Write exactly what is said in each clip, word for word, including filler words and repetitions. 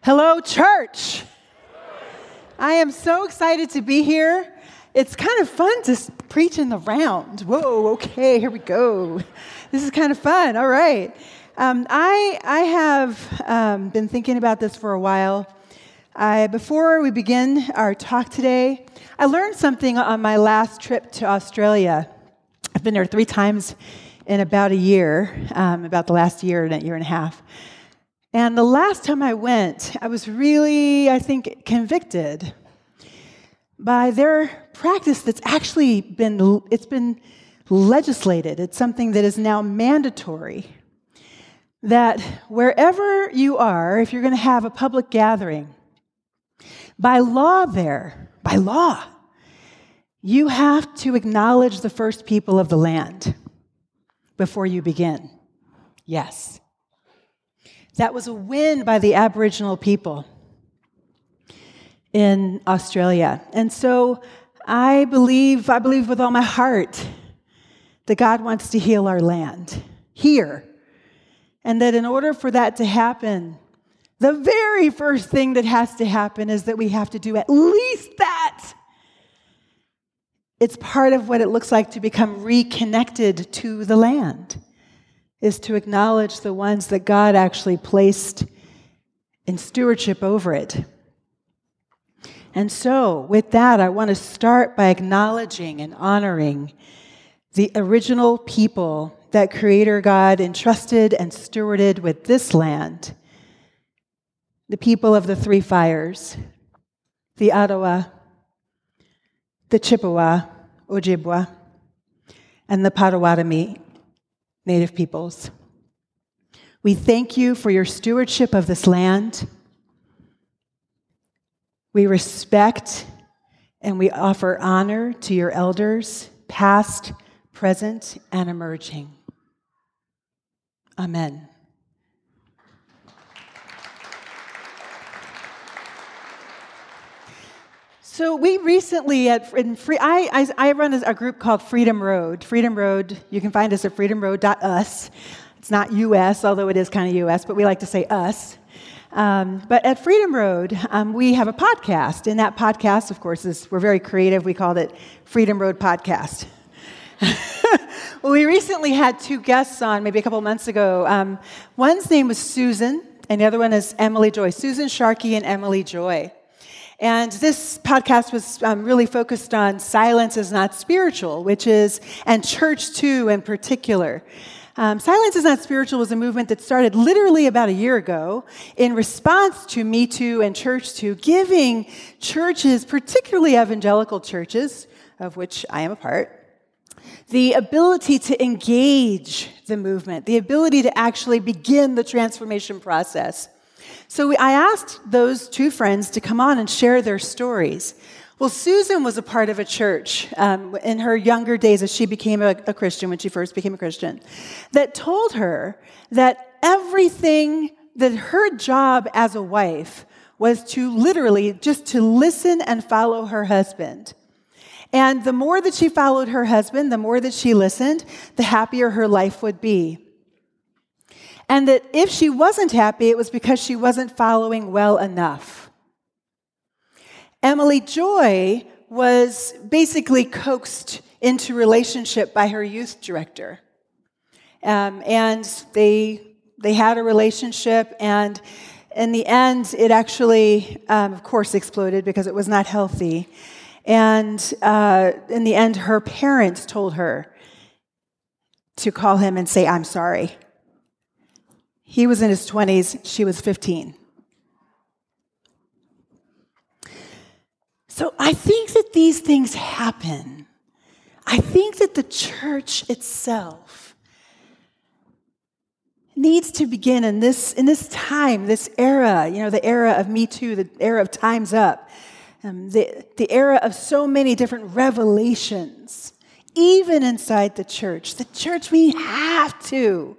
Hello, church. I am so excited to be here. It's kind of fun to preach in the round. Whoa, okay, here we go. This is kind of fun. All right. Um, I I have um, been thinking about this for a while. I, before we begin our talk today, I learned something on my last trip to Australia. I've been there three times in about a year, um, about the last year and a year and a half. And the last time I went, I was really, I think, convicted by their practice that's actually been, it's been legislated. It's something that is now mandatory. That wherever you are, if you're going to have a public gathering, by law there, by law, you have to acknowledge the first people of the land before you begin. Yes. That was a win by the Aboriginal people in Australia. And so I believe, I believe with all my heart that God wants to heal our land here. And that in order for that to happen, the very first thing that has to happen is that we have to do at least that. It's part of what it looks like to become reconnected to the land, is to acknowledge the ones that God actually placed in stewardship over it. And so, with that, I want to start by acknowledging and honoring the original people that Creator God entrusted and stewarded with this land. The people of the Three Fires, the Ottawa, the Chippewa, Ojibwa, and the Potawatomi Native peoples. We thank you for your stewardship of this land. We respect and we offer honor to your elders, past, present, and emerging. Amen. So we recently at in free I, I I run a group called Freedom Road. Freedom Road, you can find us at freedom road dot u s. It's not U S, although it is kind of U S, but we like to say us. Um, but at Freedom Road, um, we have a podcast. And that podcast, of course, is we're very creative. We called it Freedom Road Podcast. Well, we recently had two guests on, maybe a couple months ago. Um, one's name was Susan, and the other one is Emily Joy. Susan Sharkey and Emily Joy. And this podcast was um, really focused on silence is not spiritual, which is, and church too in particular. Um, Silence is not spiritual was a movement that started literally about a year ago in response to Me Too and Church Too, giving churches, particularly evangelical churches, of which I am a part, the ability to engage the movement, the ability to actually begin the transformation process. So we, I asked those two friends to come on and share their stories. Well, Susan was a part of a church um, in her younger days as she became a, a Christian, when she first became a Christian, that told her that everything, that her job as a wife was to literally just to listen and follow her husband. And the more that she followed her husband, the more that she listened, the happier her life would be. And that if she wasn't happy, it was because she wasn't following well enough. Emily Joy was basically coaxed into relationship by her youth director. Um, and they they had a relationship, and in the end, it actually, um, of course, exploded because it was not healthy. And uh, in the end, her parents told her to call him and say, "I'm sorry." He was in his twenties, she was fifteen. So I think that these things happen. I think that the church itself needs to begin in this in this time, this era, you know, the era of Me Too, the era of Time's Up, um, the, the era of so many different revelations, even inside the church. The church, we have to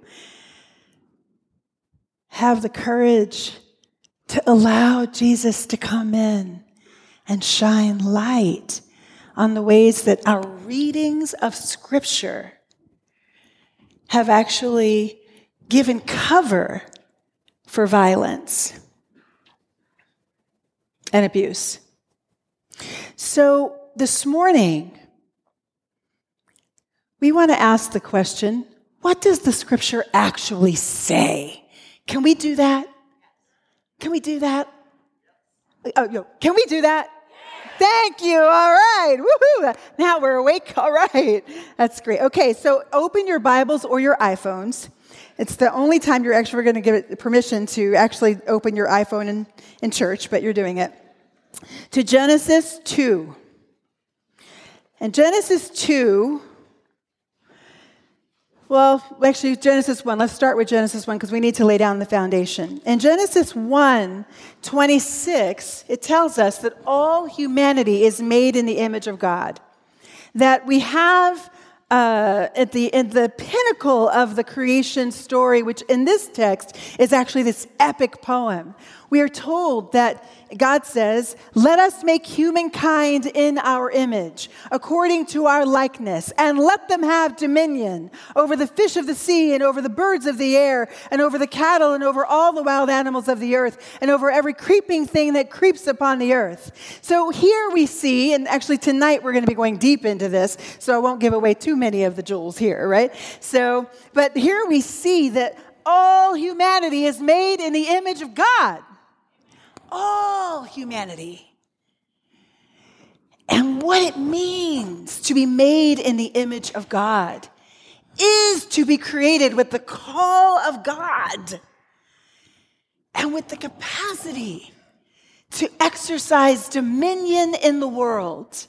have the courage to allow Jesus to come in and shine light on the ways that our readings of Scripture have actually given cover for violence. and abuse. So this morning, we want to ask the question, what does the scripture actually say? Can we do that? Can we do that? Oh, yo, can we do that? Thank you. All right. Woohoo. Now we're awake. All right. That's great. Okay, so open your Bibles or your iPhones. It's the only time you're actually going to give it permission to actually open your iPhone in, in church, but you're doing it. To Genesis two. And Genesis two, well, actually Genesis one. Let's start with Genesis one because we need to lay down the foundation. In Genesis one twenty-six, it tells us that all humanity is made in the image of God. That we have uh, at the at the pinnacle of the creation story, which in this text is actually this epic poem. We are told that God says, let us make humankind in our image, according to our likeness, and let them have dominion over the fish of the sea and over the birds of the air and over the cattle and over all the wild animals of the earth and over every creeping thing that creeps upon the earth. So here we see, and actually tonight we're going to be going deep into this, so I won't give away too many of the jewels here, right? So, but here we see that all humanity is made in the image of God. All humanity. And what it means to be made in the image of God is to be created with the call of God and with the capacity to exercise dominion in the world.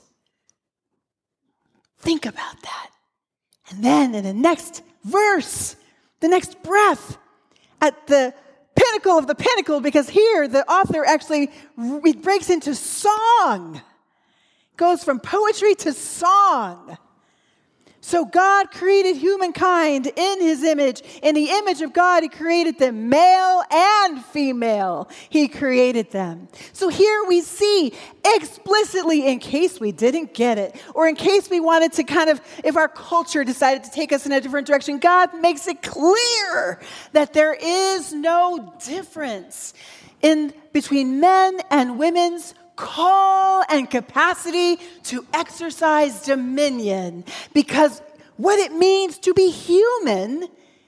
Think about that. And then in the next verse, the next breath, at the pinnacle of the pinnacle, because here the author actually re- breaks into song. Goes from poetry to song. So God created humankind in his image. In the image of God, he created them, male and female. He created them. So here we see explicitly, in case we didn't get it, or in case we wanted to kind of, if our culture decided to take us in a different direction, God makes it clear that there is no difference in between men and women's call and capacity to exercise dominion, because what it means to be human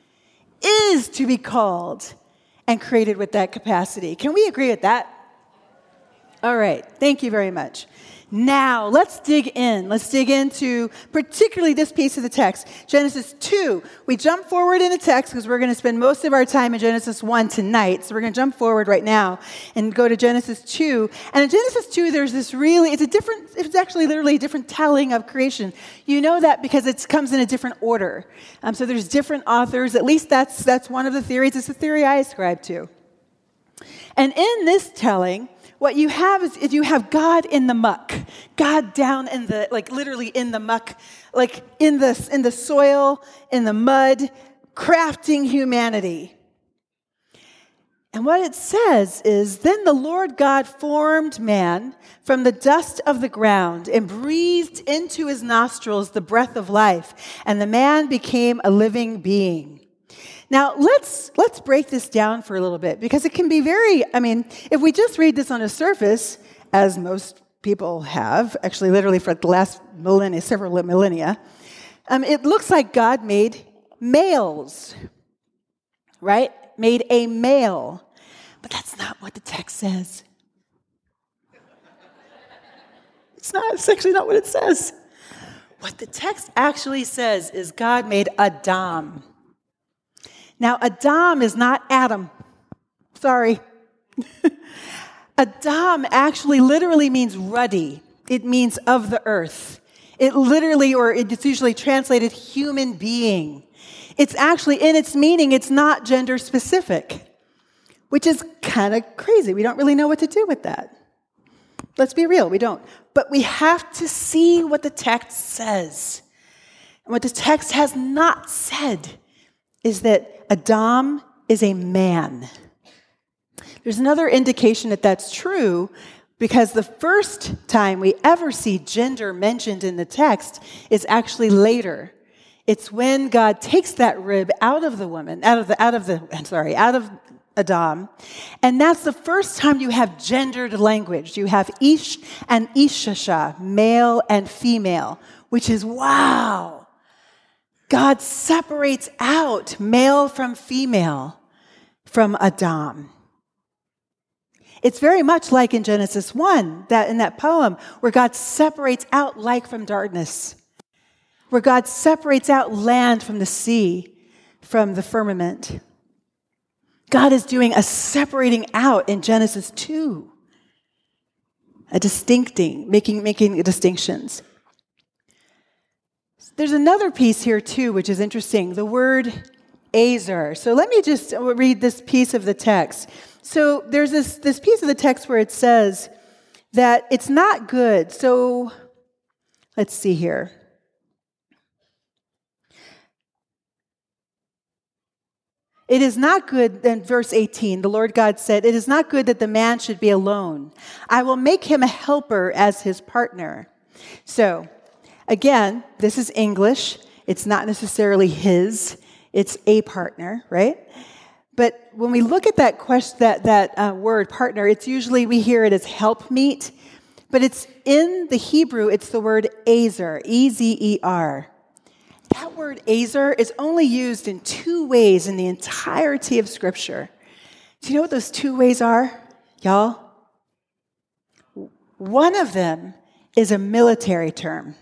is to be called and created with that capacity. Can we agree with that? All right. Thank you very much. Now, let's dig in. Let's dig into particularly this piece of the text, Genesis two. We jump forward in the text because we're going to spend most of our time in Genesis one tonight. So we're going to jump forward right now and go to Genesis two. And in Genesis two, there's this really, it's a different, it's actually literally a different telling of creation. You know that because it comes in a different order. Um, so there's different authors. At least that's that's one of the theories. It's a theory I ascribe to. And in this telling, what you have is, is you have God in the muck, God down in the, like literally in the muck, like in the, in the soil, in the mud, crafting humanity. And what it says is, then the Lord God formed man from the dust of the ground and breathed into his nostrils the breath of life, and the man became a living being. Now, let's let's break this down for a little bit, because it can be very, I mean, if we just read this on the surface, as most people have, actually literally for the last millennia, several millennia, um, it looks like God made males, right? Made a male. But that's not what the text says. It's not, it's actually not what it says. What the text actually says is God made Adam. Now, Adam is not Adam. Sorry. Adam actually literally means ruddy. It means of the earth. It literally, or it's usually translated human being. It's actually, in its meaning, it's not gender specific, which is kind of crazy. We don't really know what to do with that. Let's be real, we don't. But we have to see what the text says. And what the text has not said is that Adam is a man. There's another indication that that's true, because the first time we ever see gender mentioned in the text is actually later. It's when God takes that rib out of the woman, out of the, out of the, I'm sorry, out of Adam. And that's the first time you have gendered language. You have Ish and Ishasha, male and female, which is wow. God separates out male from female from Adam. It's very much like in Genesis one, that in that poem, where God separates out light from darkness, where God separates out land from the sea, from the firmament. God is doing a separating out in Genesis two, a distincting, making, making distinctions. There's another piece here too, which is interesting, the word Azer. So let me just read this piece of the text. So there's this, this piece of the text where it says that it's not good. So let's see here. It is not good, in verse eighteen, the Lord God said, it is not good that the man should be alone. I will make him a helper as his partner. So, again, this is English. It's not necessarily his. It's a partner, right? But when we look at that question, that, that uh, word, partner, it's usually, we hear it as helpmeet. But it's in the Hebrew, it's the word Azer, E Z E R. That word Azer is only used in two ways in the entirety of Scripture. Do you know what those two ways are, y'all? One of them is a military term.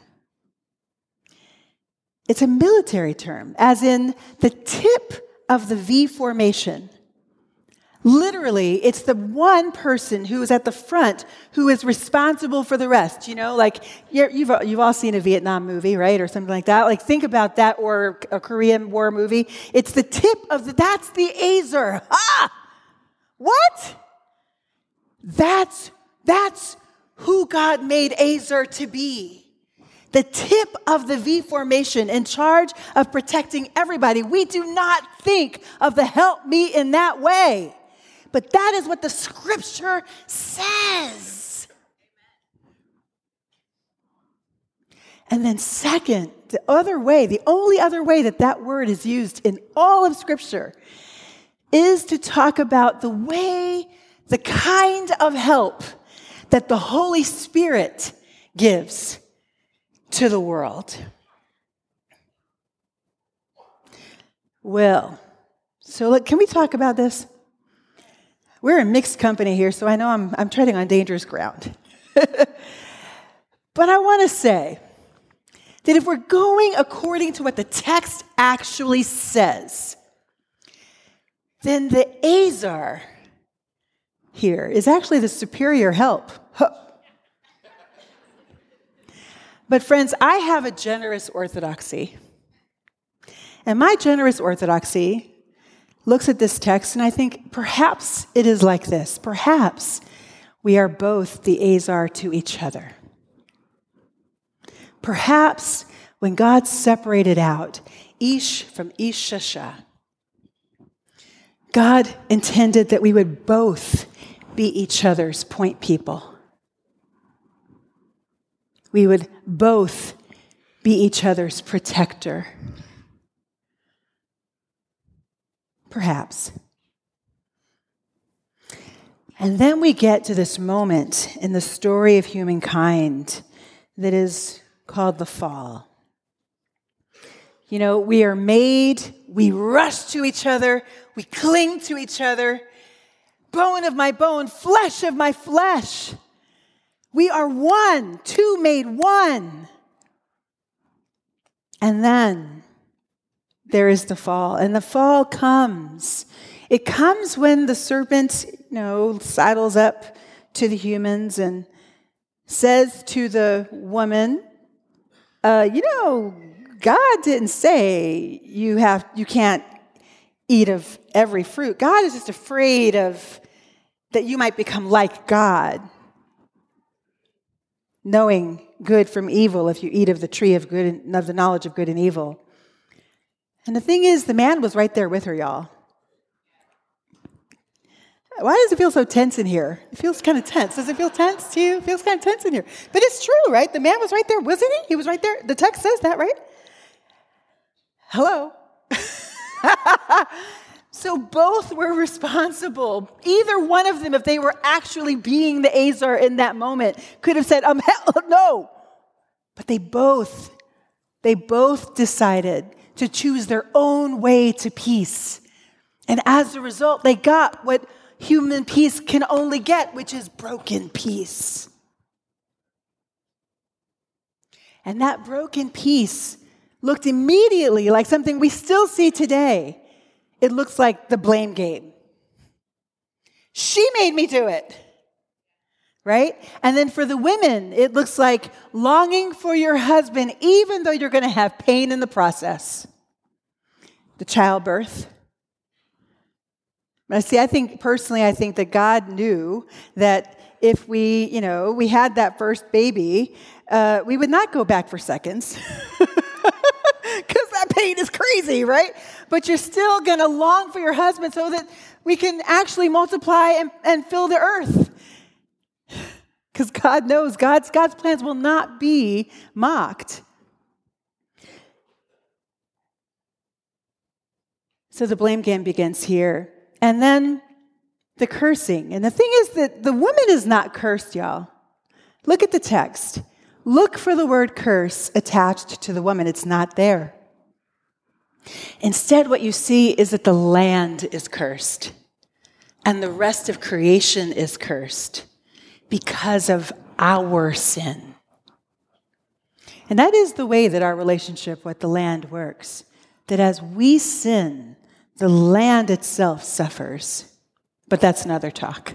It's a military term, as in the tip of the V formation. Literally, it's the one person who is at the front who is responsible for the rest. You know, like you're, you've you've all seen a Vietnam movie, right, or something like that. Like think about that, or a Korean War movie. It's the tip of the. That's the Azer. Ah, what? That's that's who God made Azer to be. The tip of the V formation, in charge of protecting everybody. We do not think of the help me in that way. But that is what the Scripture says. And then second, the other way, the only other way that that word is used in all of Scripture is to talk about the way, the kind of help that the Holy Spirit gives to the world. Well, so look, can we talk about this? We're in mixed company here, so I know I'm, I'm treading on dangerous ground. But I want to say that if we're going according to what the text actually says, then the Azer here is actually the superior help. Huh. But friends, I have a generous orthodoxy. And my generous orthodoxy looks at this text, and I think perhaps it is like this. Perhaps we are both the Azer to each other. Perhaps when God separated out Ish from Ishasha, God intended that we would both be each other's point people. We would both be each other's protector. Perhaps. And then we get to this moment in the story of humankind that is called the fall. You know, we are made, we rush to each other, we cling to each other. Bone of my bone, flesh of my flesh. We are one, two made one. And then there is the fall. And the fall comes. It comes when the serpent, you know, sidles up to the humans and says to the woman, uh, you know, God didn't say you have you can't eat of every fruit. God is just afraid of that you might become like God, knowing good from evil if you eat of the tree of good and of the knowledge of good and evil. And the thing is, the man was right there with her, y'all. Why does it feel so tense in here? It feels kind of tense. Does it feel tense to you? It feels kind of tense in here. But it's true, right? The man was right there, wasn't he? He was right there. The text says that, right? Hello. So both were responsible. Either one of them, if they were actually being the Azar in that moment, could have said, um, hell no. But they both, they both decided to choose their own way to peace. And as a result, they got what human peace can only get, which is broken peace. And that broken peace looked immediately like something we still see today. It looks like the blame game. She made me do it, right? And then for the women, it looks like longing for your husband, even though you're going to have pain in the process. The childbirth. But see, I think, personally, I think that God knew that if we, you know, we had that first baby, uh, we would not go back for seconds. Because that pain is crazy, right? But you're still going to long for your husband so that we can actually multiply and, and fill the earth. Because God knows God's, God's plans will not be mocked. So the blame game begins here. And then the cursing. And the thing is that the woman is not cursed, y'all. Look at the text. Look for the word curse attached to the woman. It's not there. Instead, what you see is that the land is cursed and the rest of creation is cursed because of our sin. And that is the way that our relationship with the land works. That as we sin, the land itself suffers. But that's another talk.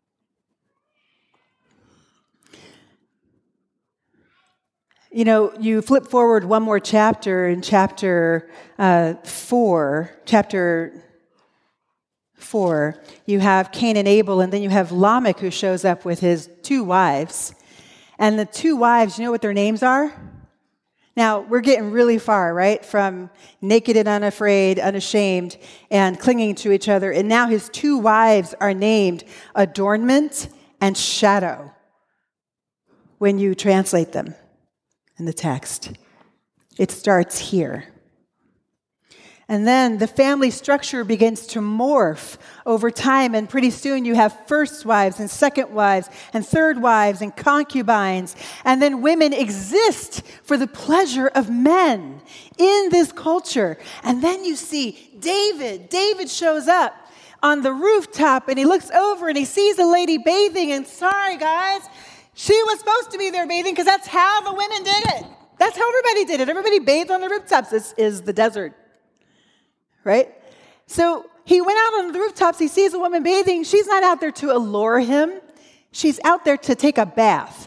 You know, you flip forward one more chapter in chapter uh, four, chapter four, you have Cain and Abel, and then you have Lamech who shows up with his two wives. And the two wives, you know what their names are? Now, we're getting really far, right? From naked and unafraid, unashamed, and clinging to each other. And now his two wives are named Adornment and Shadow when you translate them in the text. It starts here. And then the family structure begins to morph over time, and pretty soon you have first wives and second wives and third wives and concubines, and then women exist for the pleasure of men in this culture. And then you see David. David shows up on the rooftop, and he looks over and he sees a lady bathing, and sorry guys, she was supposed to be there bathing because that's how the women did it. That's how everybody did it. Everybody bathed on the rooftops. This is the desert. Right? So he went out on the rooftops. He sees a woman bathing. She's not out there to allure him. She's out there to take a bath.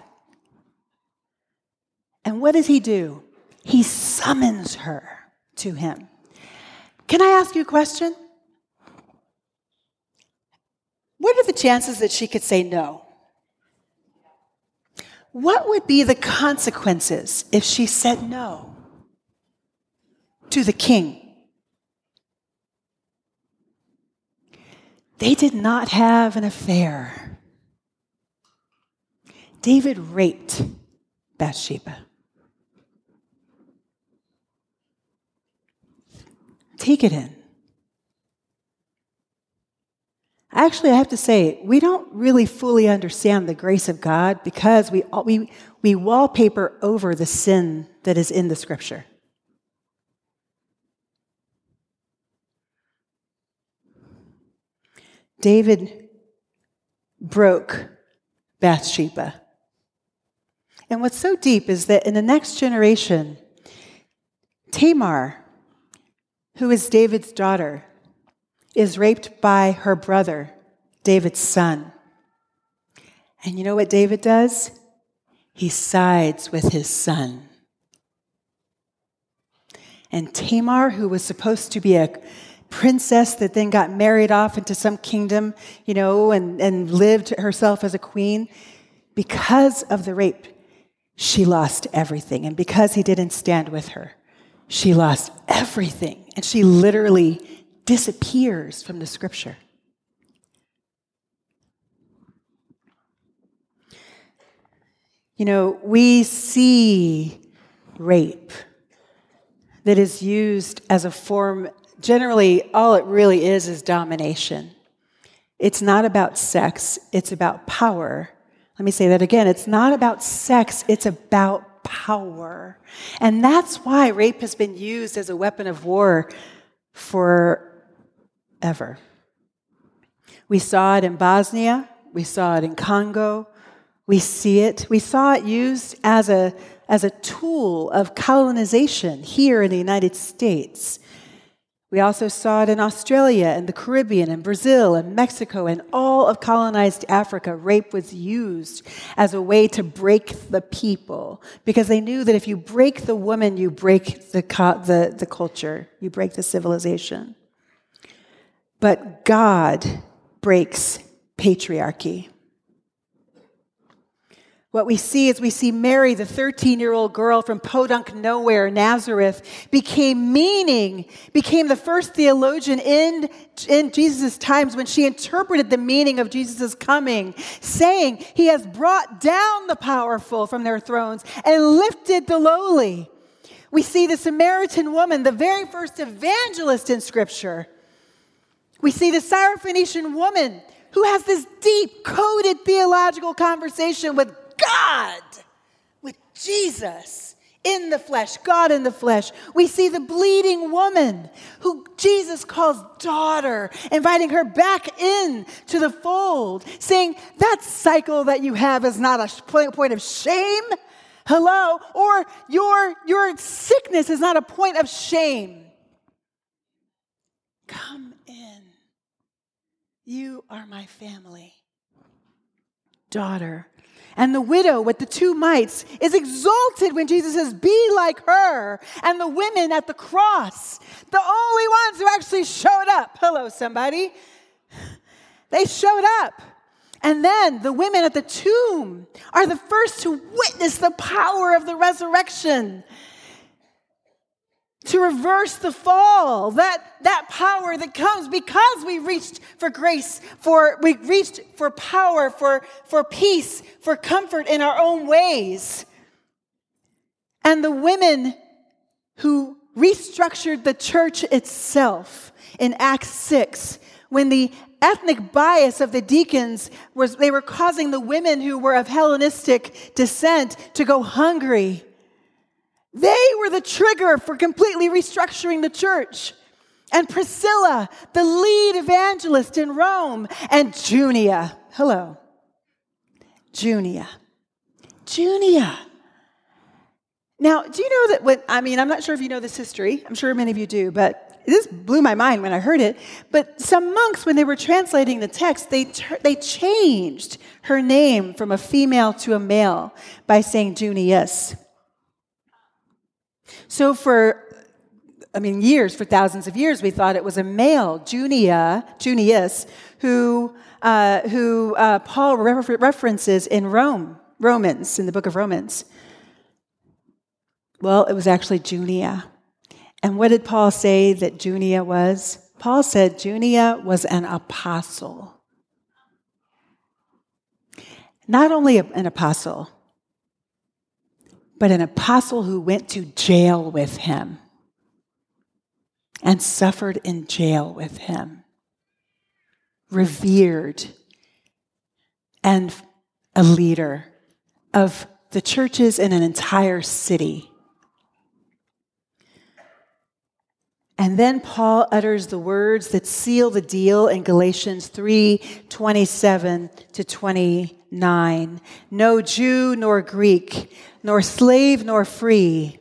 And what does he do? He summons her to him. Can I ask you a question? What are the chances that she could say no? What would be the consequences if she said no to the king? They did not have an affair. David raped Bathsheba. Take it in. Actually, I have to say, we don't really fully understand the grace of God because we, we, we wallpaper over the sin that is in the scripture. David broke Bathsheba. And what's so deep is that in the next generation, Tamar, who is David's daughter, is raped by her brother, David's son. And you know what David does? He sides with his son. And Tamar, who was supposed to be a princess that then got married off into some kingdom, you know, and, and lived herself as a queen, because of the rape, she lost everything. And because he didn't stand with her, she lost everything. And she literally disappears from the scripture. You know, we see rape that is used as a form generally, all it really is is domination. It's not about sex, it's about power. Let me say that again. It's not about sex, it's about power. And that's why rape has been used as a weapon of war forever. We saw it in Bosnia, we saw it in Congo, we see it. We saw it used as a, as a tool of colonization here in the United States. We also saw it in Australia and the Caribbean and Brazil and Mexico and all of colonized Africa. Rape was used as a way to break the people because they knew that if you break the woman, you break the, the, the culture, you break the civilization. But God breaks patriarchy. What we see is we see Mary, the thirteen-year-old girl from Podunk Nowhere, Nazareth, became meaning, became the first theologian in, in Jesus' times when she interpreted the meaning of Jesus' coming, saying, he has brought down the powerful from their thrones and lifted the lowly. We see the Samaritan woman, the very first evangelist in Scripture. We see the Syrophoenician woman who has this deep, coded theological conversation with God, with Jesus in the flesh, God in the flesh. We see the bleeding woman who Jesus calls daughter, inviting her back in to the fold, saying that cycle that you have is not a point of shame. Hello? Or your, your sickness is not a point of shame. Come in. You are my family. Daughter. And the widow with the two mites is exalted when Jesus says, be like her. And the women at the cross, the only ones who actually showed up. Hello, somebody. They showed up. And then the women at the tomb are the first to witness the power of the resurrection. To reverse the fall, that, that power that comes because we reached for grace, for we reached for power, for, for peace, for comfort in our own ways. And the women who restructured the church itself in Acts six, when the ethnic bias of the deacons was, they were causing the women who were of Hellenistic descent to go hungry. They were the trigger for completely restructuring the church. And Priscilla, the lead evangelist in Rome, and Junia. Hello. Junia. Junia. Now, do you know that when, I mean, I'm not sure if you know this history. I'm sure many of you do, but this blew my mind when I heard it. But some monks, when they were translating the text, they ter- they changed her name from a female to a male by saying Junius. So for, I mean, years, for thousands of years, we thought it was a male, Junia, Junius, who uh, who uh, Paul refer- references in Rome, Romans, in the book of Romans. Well, it was actually Junia. And what did Paul say that Junia was? Paul said Junia was an apostle. Not only an apostle, but an apostle who went to jail with him and suffered in jail with him, revered, and a leader of the churches in an entire city. And then Paul utters the words that seal the deal in Galatians three, twenty-seven to twenty-nine. No Jew nor Greek, nor slave nor free,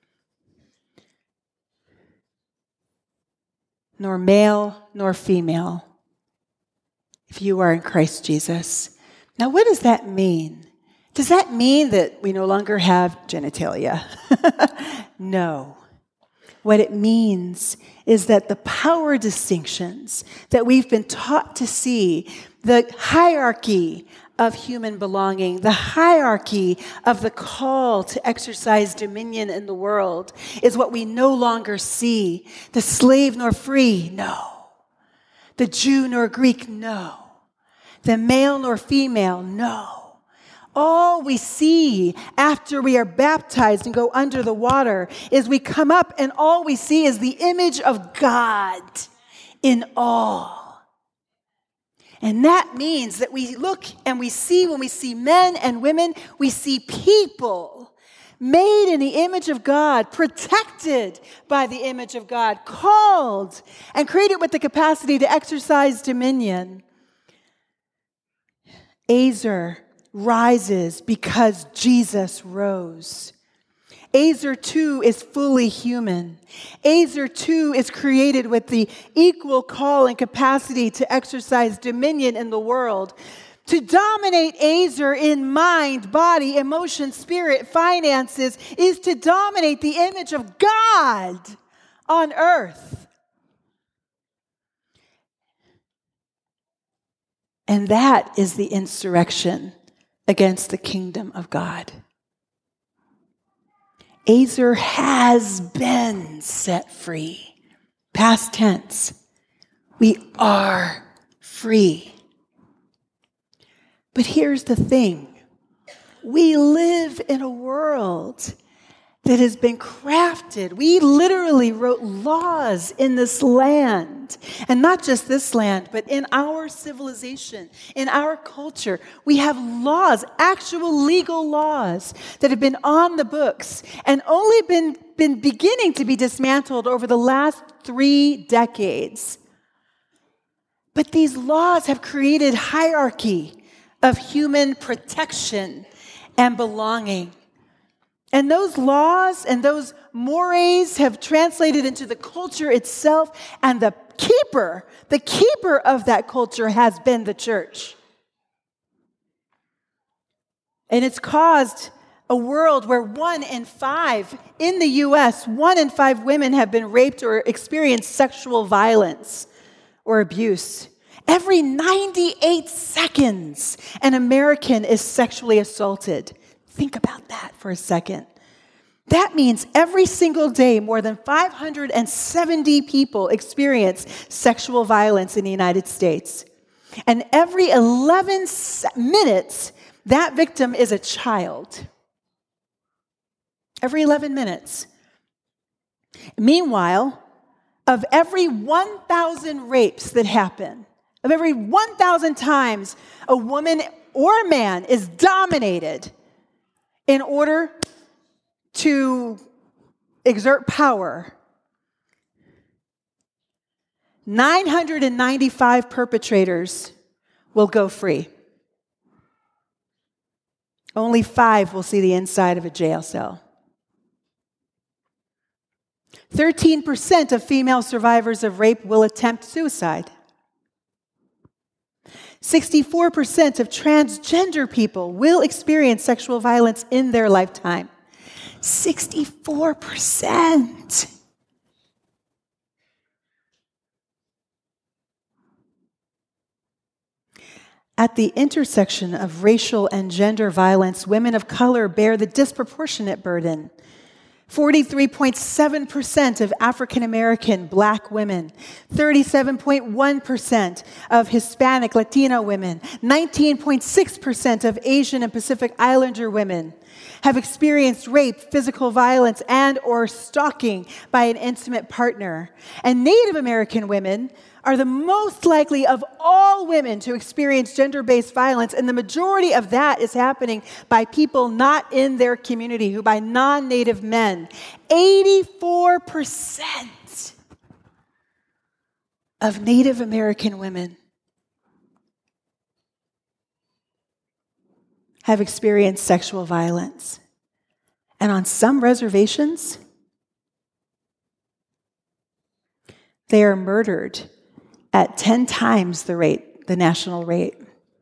nor male nor female, if you are in Christ Jesus. Now, what does that mean? Does that mean that we no longer have genitalia? No. What it means is that the power distinctions that we've been taught to see, the hierarchy of human belonging, the hierarchy of the call to exercise dominion in the world, is what we no longer see. The slave nor free, no. The Jew nor Greek, no. The male nor female, no. All we see after we are baptized and go under the water is we come up and all we see is the image of God in all. And that means that we look and we see, when we see men and women, we see people made in the image of God, protected by the image of God, called and created with the capacity to exercise dominion. Azer rises because Jesus rose. Azer too is fully human. Azer too is created with the equal call and capacity to exercise dominion in the world. To dominate Azer in mind, body, emotion, spirit, finances is to dominate the image of God on earth. And that is the insurrection against the kingdom of God. Azer has been set free. Past tense. We are free. But here's the thing. We live in a world that has been crafted. We literally wrote laws in this land. And not just this land, but in our civilization, in our culture. We have laws, actual legal laws that have been on the books and only been, been beginning to be dismantled over the last three decades. But these laws have created hierarchy of human protection and belonging. And those laws and those mores have translated into the culture itself, and the keeper, the keeper of that culture has been the church. And it's caused a world where one in five, in the U S, one in five women have been raped or experienced sexual violence or abuse. Every ninety-eight seconds, an American is sexually assaulted. Think about that for a second. That means every single day, more than five hundred seventy people experience sexual violence in the United States. And every eleven minutes, that victim is a child. Every eleven minutes. Meanwhile, of every one thousand rapes that happen, of every one thousand times a woman or a man is dominated in order to exert power, nine hundred ninety-five perpetrators will go free. Only five will see the inside of a jail cell. thirteen percent of female survivors of rape will attempt suicide. sixty-four percent of transgender people will experience sexual violence in their lifetime. sixty-four percent. At the intersection of racial and gender violence, women of color bear the disproportionate burden. forty-three point seven percent of African American Black women, thirty-seven point one percent of Hispanic Latino women, nineteen point six percent of Asian and Pacific Islander women have experienced rape, physical violence, and or stalking by an intimate partner. And Native American women are the most likely of all women to experience gender-based violence, and the majority of that is happening by people not in their community, who by non-Native men. eighty-four percent of Native American women have experienced sexual violence. And on some reservations, they are murdered at ten times the rate, the national rate.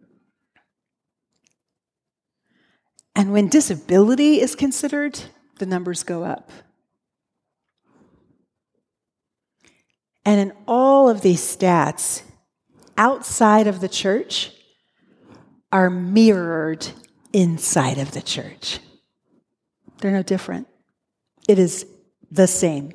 And when disability is considered, the numbers go up. And in all of these stats, outside of the church are mirrored inside of the church. They're no different. It is the same.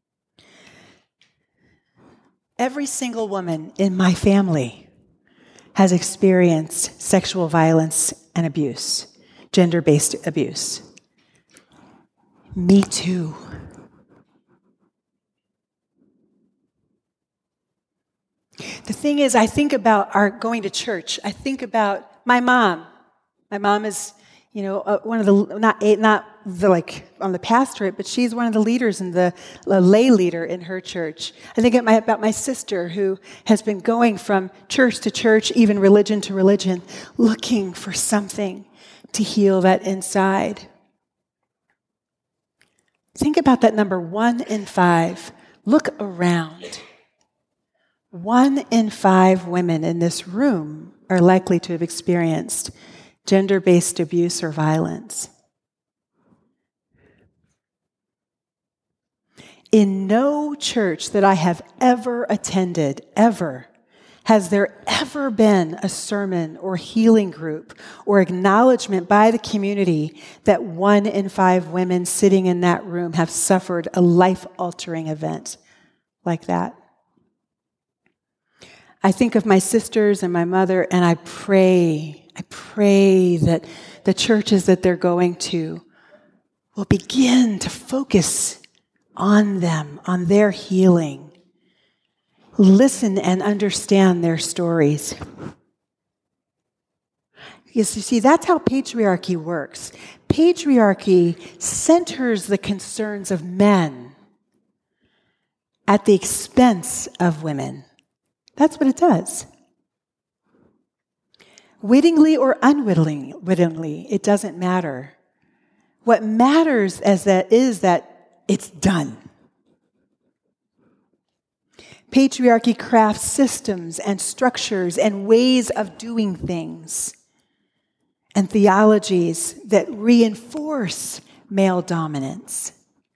Every single woman in my family has experienced sexual violence and abuse, gender-based abuse. Me too. The thing is, I think about our going to church. I think about my mom. My mom is, you know, uh, one of the, not not the like on the pastorate, but she's one of the leaders and the, the lay leader in her church. I think my, about my sister who has been going from church to church, even religion to religion, looking for something to heal that inside. Think about that number, one in five. Look around. One in five women in this room are likely to have experienced gender-based abuse or violence. In no church that I have ever attended, ever, has there ever been a sermon or healing group or acknowledgement by the community that one in five women sitting in that room have suffered a life-altering event like that. I think of my sisters and my mother, and I pray, I pray that the churches that they're going to will begin to focus on them, on their healing. Listen and understand their stories. Yes, you see, that's how patriarchy works. Patriarchy centers the concerns of men at the expense of women. That's what it does. Wittingly or unwittingly, it doesn't matter. What matters is that is that it's done. Patriarchy crafts systems and structures and ways of doing things and theologies that reinforce male dominance.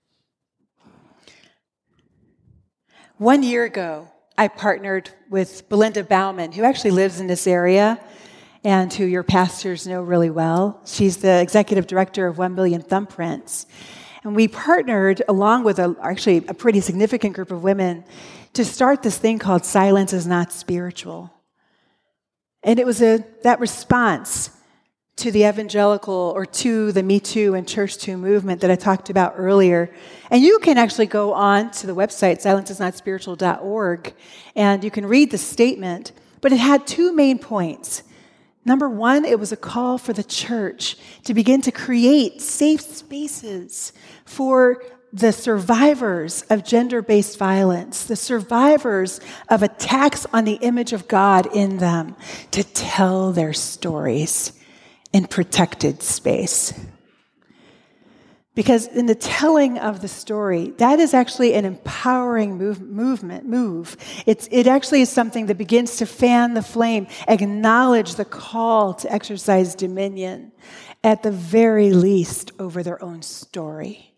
One year ago, I partnered with Belinda Bauman, who actually lives in this area and who your pastors know really well. She's the executive director of One Billion Thumbprints. And we partnered along with a, actually a pretty significant group of women to start this thing called Silence is Not Spiritual. And it was a that response to the evangelical or to the Me Too and Church Too movement that I talked about earlier. And you can actually go on to the website, silence is not spiritual dot org, and you can read the statement. But it had two main points. Number one, it was a call for the church to begin to create safe spaces for the survivors of gender-based violence, the survivors of attacks on the image of God in them, to tell their stories in protected space. Because in the telling of the story, that is actually an empowering move, movement, move. It's, it actually is something that begins to fan the flame, acknowledge the call to exercise dominion, at the very least, over their own story.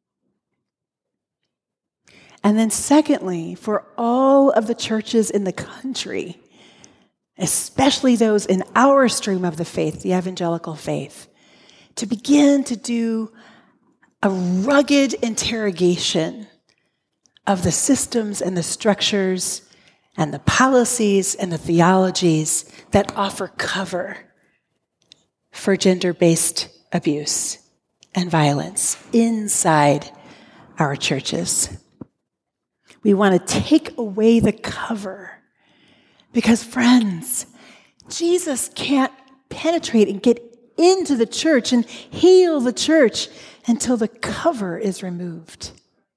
And then secondly, for all of the churches in the country, especially those in our stream of the faith, the evangelical faith, to begin to do a rugged interrogation of the systems and the structures and the policies and the theologies that offer cover for gender-based abuse and violence inside our churches. We want to take away the cover because, friends, Jesus can't penetrate and get into the church and heal the church until the cover is removed.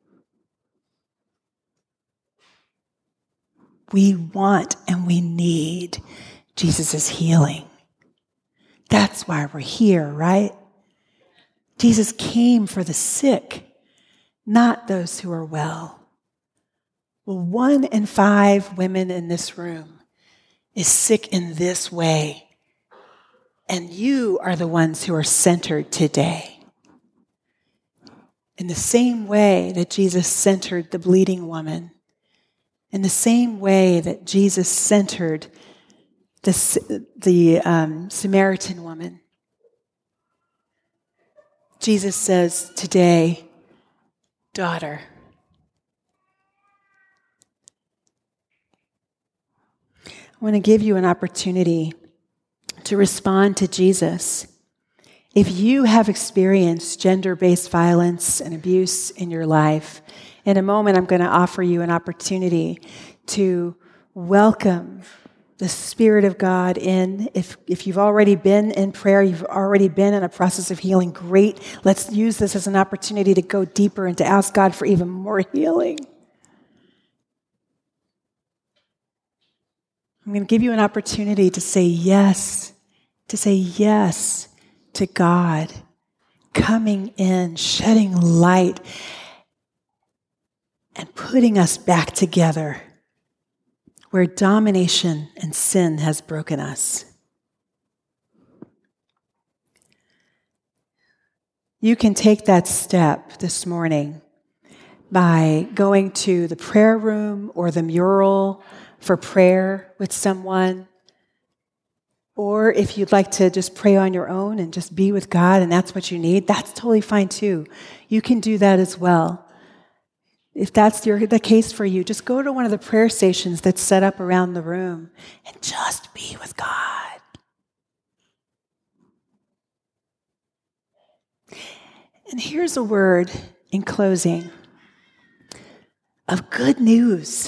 We want and we need Jesus' healing. That's why we're here, right? Jesus came for the sick, not those who are well. Well, one in five women in this room is sick in this way, and you are the ones who are centered today. In the same way that Jesus centered the bleeding woman, in the same way that Jesus centered the, the um, Samaritan woman, Jesus says today, daughter, want to give you an opportunity to respond to Jesus. If you have experienced gender-based violence and abuse in your life, in a moment I'm going to offer you an opportunity to welcome the Spirit of God in. If, if you've already been in prayer, you've already been in a process of healing, great. Let's use this as an opportunity to go deeper and to ask God for even more healing. I'm going to give you an opportunity to say yes, to say yes to God, coming in, shedding light, and putting us back together where domination and sin has broken us. You can take that step this morning by going to the prayer room or the mural for prayer with someone. Or if you'd like to just pray on your own and just be with God and that's what you need, that's totally fine too. You can do that as well. If that's your, the case for you, just go to one of the prayer stations that's set up around the room and just be with God. And here's a word in closing of good news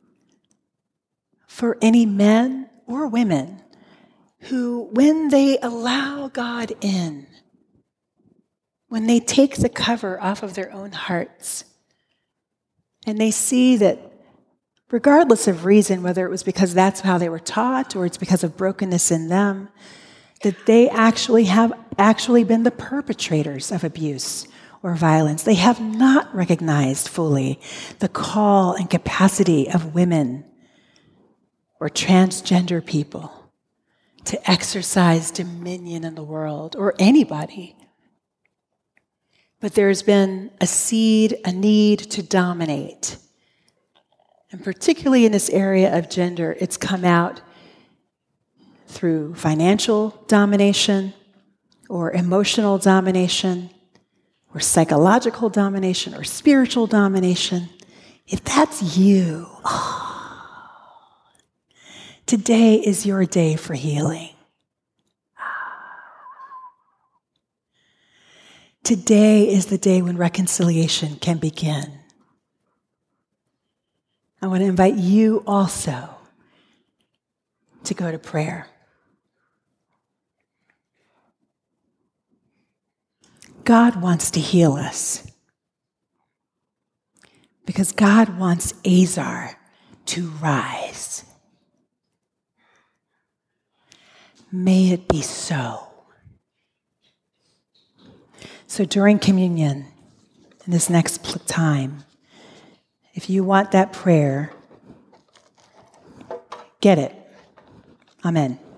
for any men or women who, when they allow God in, when they take the cover off of their own hearts, and they see that regardless of reason, whether it was because that's how they were taught or it's because of brokenness in them, that they actually have actually been the perpetrators of abuse or violence. They have not recognized fully the call and capacity of women or transgender people to exercise dominion in the world, or anybody. But there's been a seed, a need to dominate. And particularly in this area of gender, it's come out through financial domination or emotional domination or psychological domination or spiritual domination. If that's you, oh, today is your day for healing. Today is the day when reconciliation can begin. I want to invite you also to go to prayer. God wants to heal us because God wants Azar to rise. May it be so. So during communion, in this next time, if you want that prayer, get it. Amen.